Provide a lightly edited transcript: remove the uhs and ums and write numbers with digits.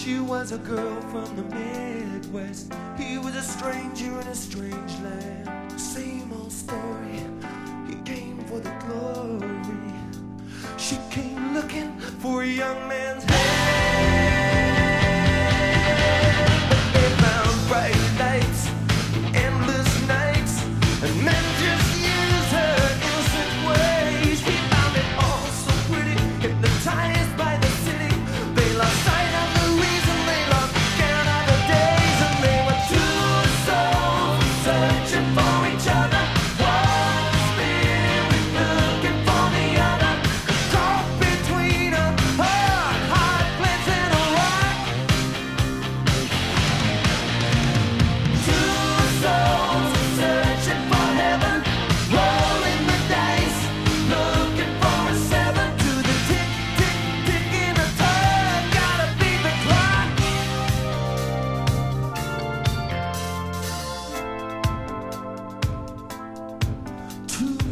She was a girl from the Midwest. He was a stranger in a strange land. Same old story. He came for the glory. She came looking for a young man's hand.